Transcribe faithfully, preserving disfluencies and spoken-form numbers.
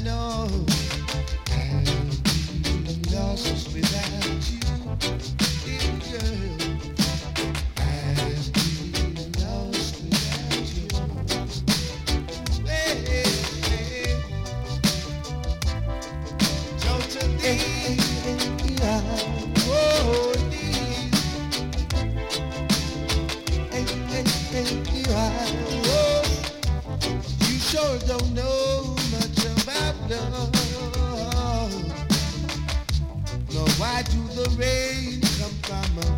know I'll be lost without you, dear girl. I'll be lost without you. Hey, hey, hey. Totally, oh, please. Hey, hey, hey, oh, you sure don't know much about love. No, why do the rain come from above?